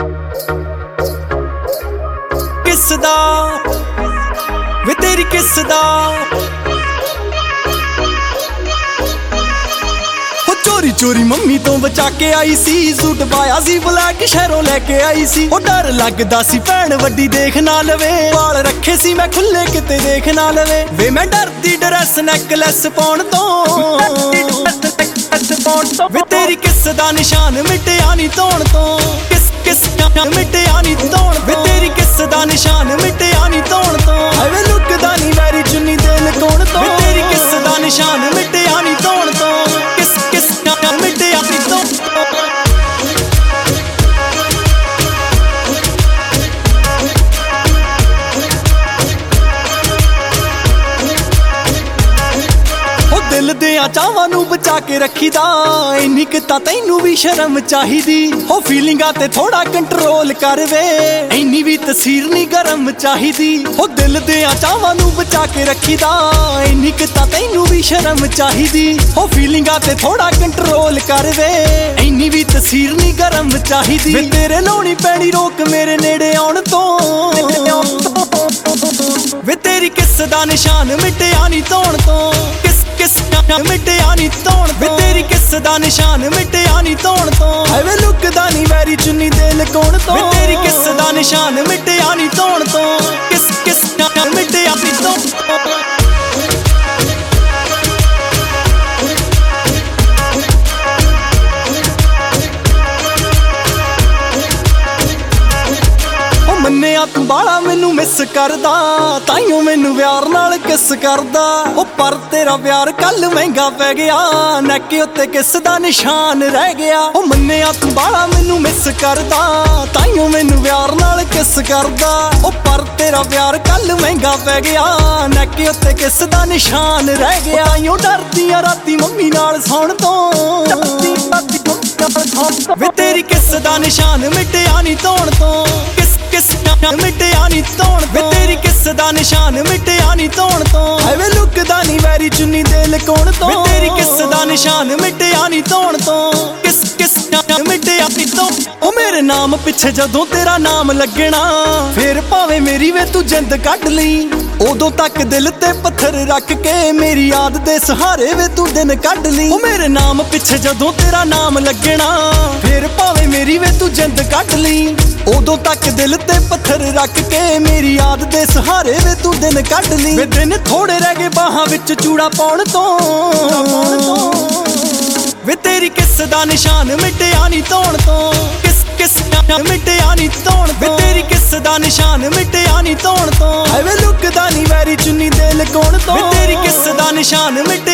किसदा वे तेरी किसदा चोरी चोरी मम्मी तो बचा के आई सी सूट पाया सी ब्लैक शहरों लेके आई सी ओ डर लगदा सी भैन वड्डी देख ना लवे वाल रखे सी मैं खुले किते देख ना लवे वे मैं डरदी ड्रेस नेकलेस पाउण तो वे तेरी किसदा निशान मिटिया नी धोण तो किस किस मिटिया नी धोण वे तेरी किसदा निशान मिटिया नी धोण तो वे लुकदा नी वैरी चुन्नी दिल कोण तो वे तेरी किसदा निशान मिटिया नी धोण तो किस किस मिटिया नी धोण दिल दियां चावां नूं बचा के रखीदा इन्नी क तां तैनूं भी शर्म चाहीदी हो फीलिंगां ते थोड़ा कंट्रोल कर वे इन्नी भी तसीर नी गरम चाहीदी हो दिल दियां चावां नूं बचा के रखीदा इन्नी क तां तैनूं भी शर्म चाहीदी हो फीलिंगां ते थोड़ा कंट्रोल कर वे इन्नी भी तसीर नी गरम चाहीदी वे तेरे लाउणी पैणी रोक मेरे नेड़े आउण तो वे तेरी किसदा निशान मिटिया नी धोण तो किस किस मिटिया नी धोण वे तेरी किसदा निशान मिटिया नी धोण तो वे लुकदा नी वैरी चुन्नी दिल कोण तो वे तेरी किसदा निशान मिटिया नी धोण तो किस किस मिटिया नी धोण मन्निया तू बाला मैनू मिस करदा ताइयों मैनू प्यार नाल किस करदा ओ पर तेरा प्यार कल महंगा पै गया नैके उत्ते किसदा निशान रह गया ओ मन्निया तू बाला मैनू मिस करदा ताइयों मैनू प्यार नाल किस करदा ओ पर तेरा प्यार कल महंगा पै गया नैके उत्ते किसदा निशान रह गया ताइयों डरदी आ राती मम्मी नाल सौण तो वे तेरी किसदा निशान मिटिया नी धोण तो किस किस मिटिया नी धोण वे तेरी किसदा निशान मिटिया नी धोण तो वे लुकदा नी वैरी चुन्नी दिल कोण तो वे तेरी किसदा निशान मिटिया नी धोण तो किस किस मिटिया नी धोण ओ मेरे नाम पिछे जदों तेरा नाम लगना फिर भावें मेरी वे तू जिंद कढ लई उदों तक दिल ते पत्थर रख के मेरी याद दे सहारे वे तू दिन कढ लई ओ मेरे नाम पिछे जदों तेरा नाम लगना फिर भावें मेरी वे तू जिंद कढ लई उदों तक दिल ते पत्थर रख के मेरी याद दे सहारे वे तू दिन कढ लई वे दिन थोड़े रह गए बाहां विच चूड़ा पाउण तो वे तेरी किसदा निशान मिटिया नी धोण तो किस किस मिटिया नी धोण वे तेरी किसदा निशान मिटिया नी धोण तो वे लुकदा नी वैरी चुन्नी दिल कोण तो वे तेरी किसदा निशान